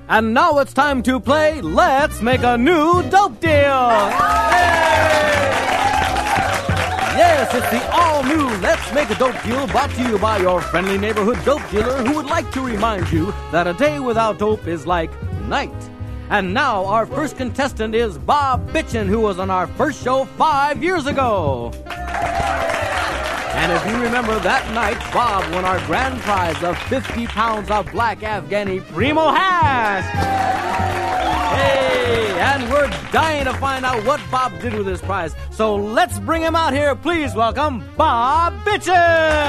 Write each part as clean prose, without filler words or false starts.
And now it's time to play Let's Make a New Dope Deal! Yes, it's the all-new Let's Make a Dope Deal brought to you by your friendly neighborhood dope dealer who would like to remind you that a day without dope is like night. And now our first contestant is Bob Bitchin, who was on our first show 5 years ago. And if you remember that night, Bob won our grand prize of 50 pounds of black Afghani Primo hash. Hey, and we're dying to find out what Bob did with this prize. So let's bring him out here. Please welcome Bob Bitchin.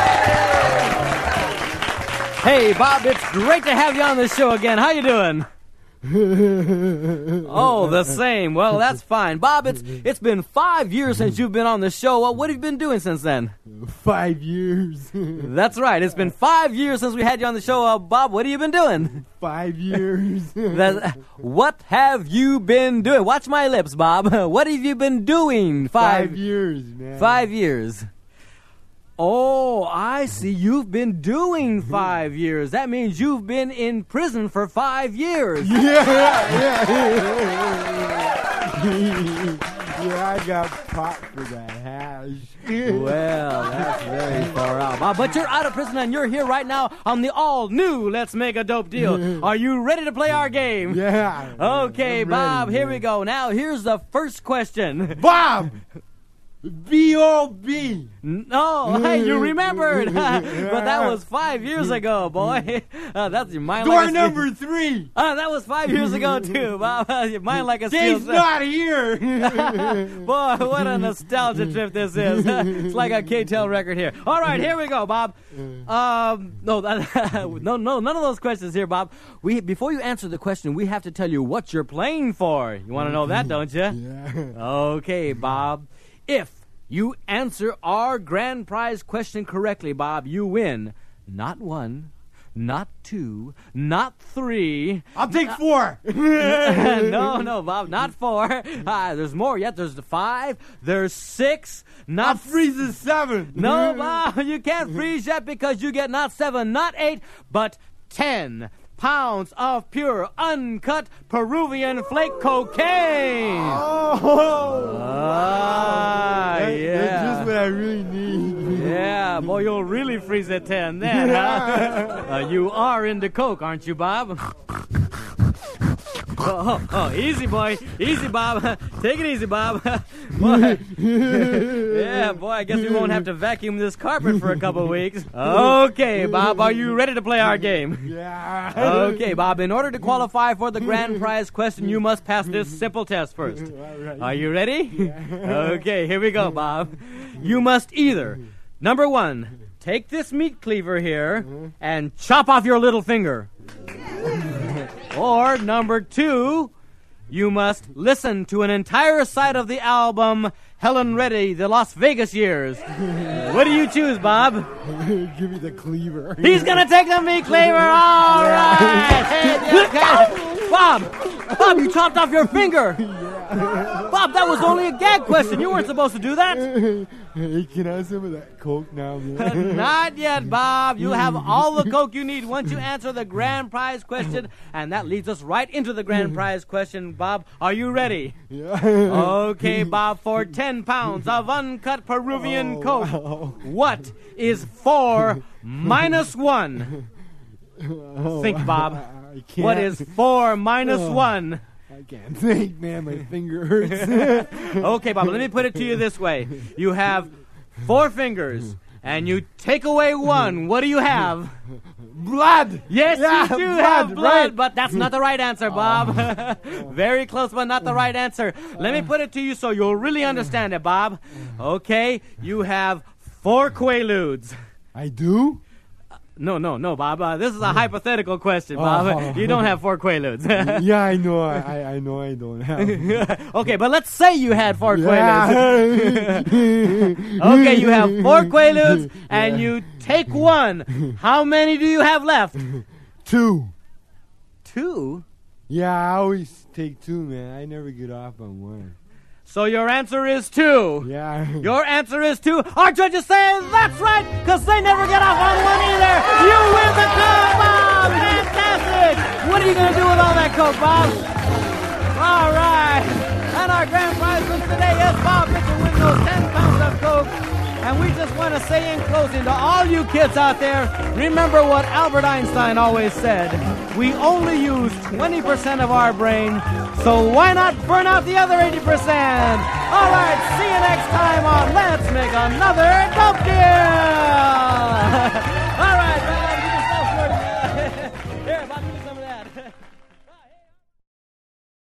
Hey, Bob, it's great to have you on the show again. How you doing? Oh, the same. Well, that's fine. Bob, it's been 5 years since you've been on the show. Well, what have you been doing since then? 5 years. That's right. It's been 5 years since we had you on the show. Bob, what have you been doing? 5 years. What have you been doing? Watch my lips, Bob. What have you been doing? 5 years, man. 5 years. Oh, I see. You've been doing 5 years. That means you've been in prison for 5 years. Yeah, I got popped for that hash. Well, that's very far out, Bob. But you're out of prison and you're here right now on the all-new Let's Make a Dope Deal. Are you ready to play our game? Yeah. Okay, I'm Bob, ready, here we go. Now, here's the first question. Bob! B.O.B. No, hey, you remembered. But that was 5 years ago, boy. That's your mind. Door like number 3. That was 5 years ago, too, Bob. Your mind like a steel. Dave's not here. Boy, what a nostalgia trip this is. It's like a K-Tel record here. All right, here we go, Bob. No, none of those questions here, Bob. Before you answer the question, we have to tell you what you're playing for. You want to know that, don't you? Yeah. Okay, Bob. If you answer our grand prize question correctly, Bob, you win. Not 1, not 2, not 3. I'll take 4. No, Bob, not 4. There's more yet. There's 5. There's 6. I'll freeze the 7. No, Bob, you can't freeze yet because you get not 7, not 8, but 10 pounds of pure, uncut Peruvian flake cocaine. Oh! Yeah. That's just what I really need. Yeah, boy, you'll really freeze at 10 then, huh? You are into coke, aren't you, Bob? Oh, easy, boy. Easy, Bob. Take it easy, Bob. Boy. Yeah, boy, I guess we won't have to vacuum this carpet for a couple weeks. Okay, Bob, are you ready to play our game? Yeah. Okay, Bob, in order to qualify for the grand prize question, you must pass this simple test first. Right. Are you ready? Okay, here we go, Bob. You must either, number 1, take this meat cleaver here and chop off your little finger. Or, number 2, you must listen to an entire side of the album Helen Reddy, The Las Vegas Years. What do you choose, Bob? Give me the cleaver. He's going to take the meat cleaver. All right. Hey, okay. Bob, you chopped off your finger. Bob, that was only a gag question. You weren't supposed to do that. Hey, can I have some of that coke now, man? Not yet, Bob. You'll have all the coke you need once you answer the grand prize question. And that leads us right into the grand prize question, Bob. Are you ready? Yeah. Okay, Bob, for 10 pounds of uncut Peruvian coke, what is 4 minus 1? Think, Bob. What is 4 minus 1? I can't think, man. My finger hurts. Okay, Bob, let me put it to you this way. You have 4 fingers, and you take away 1. What do you have? Blood. Yes, Yeah, you do blood, have blood, right. but that's not the right answer, Bob. Very close, but not the right answer. Let me put it to you so you'll really understand it, Bob. Okay, you have 4 Quaaludes. I do? No, Bob. This is a hypothetical question, Bob. You don't have 4 Quaaludes. Yeah, I know. I know I don't have. Okay, but let's say you had 4 Quaaludes. Okay, you have 4 Quaaludes, and you take 1. How many do you have left? 2. 2? Yeah, I always take 2, man. I never get off on 1. So your answer is 2. Yeah. Your answer is 2. Our judges say that's right, because they never get off on 1 either. You win the cup, Bob! Fantastic! What are you going to do Coke, Bob. All right. And our grand prize winner today is Bob Mitchell winning those 10 pounds of Coke. And we just want to say in closing to all you kids out there, remember what Albert Einstein always said. We only use 20% of our brain, so why not burn out the other 80%? All right, see you next time on Let's Make Another Dope Deal!